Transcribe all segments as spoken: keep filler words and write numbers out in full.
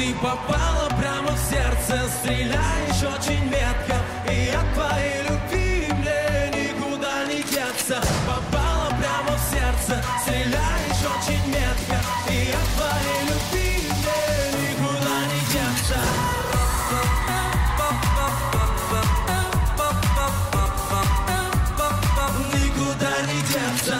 Ты попала прямо в сердце, стреляешь очень метко, и от твоей любви мне никуда не деться. Попала прямо в сердце, стреляешь очень метко, и от твоей любви мне никуда не деться. Никуда не деться.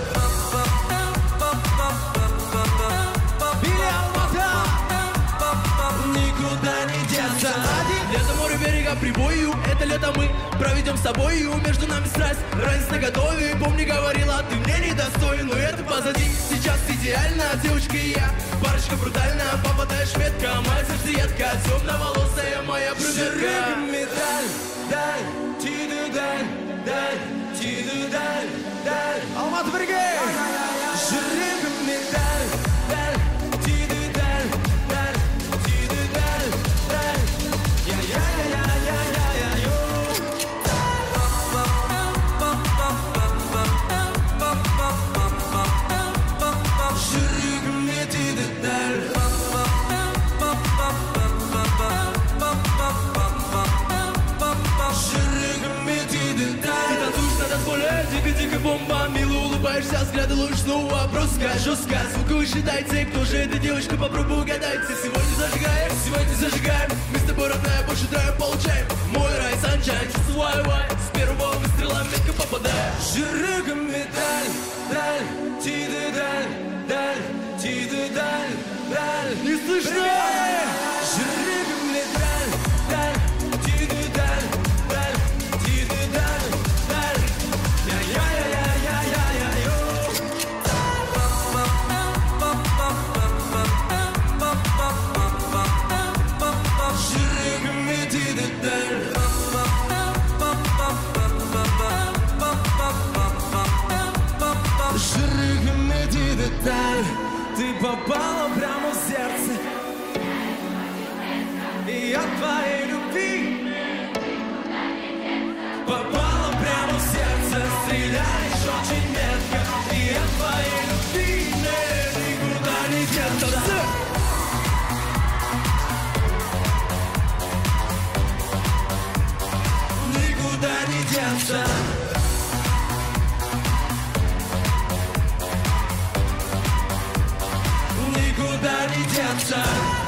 Лето, море, берега, прибою. Это лето мы проведем с тобою. Между нами страсть, разница наготове. Помни, говорила, ты мне недостоин. Но это позади, сейчас идеально. Девочка и я, парочка брутальная. Попадаешь метко, моя сердцеедка. Темноволосая моя брюнетка. Медаль, даль, тиду, даль, даль, тиду, даль, даль. Алматы, бригей! Жүрегім медаль, даль, тиду, даль, даль, тиду, даль, даль. Жүрегіме тиді дәл. Жүрегіме тиді дәл. Ты танцуешь на танцполе, дико-дико бомба. Мило улыбаешься, взгляды луч, снова броско, жестко. Звуковый считайте, кто же эта девочка, попробуй угадайте. Сегодня зажигаем, сегодня зажигаем. Мы с тобой, родная, больше драйв получаем. Мой рай, санчайн, чувство вай-вай. С первого выстрела метко попадаю. Жүрегіме дәл, дәл, тиді дәл, дәл, тиді дәл, дәл. Не слышно! Жүрегіме дәл, дәл, тиді дәл, дәл, тиді дәл, дәл. Я-я-я-я-я-я-я-йо. Жүрегіме тиді дәл. Жүрегіме тиді дәл. Ты попала прямо в сердце, и от твоей любви попала прямо в сердце, стреляешь очень метко, и от твоей любви мне никуда не деться. Никуда не деться. Никуда не деться.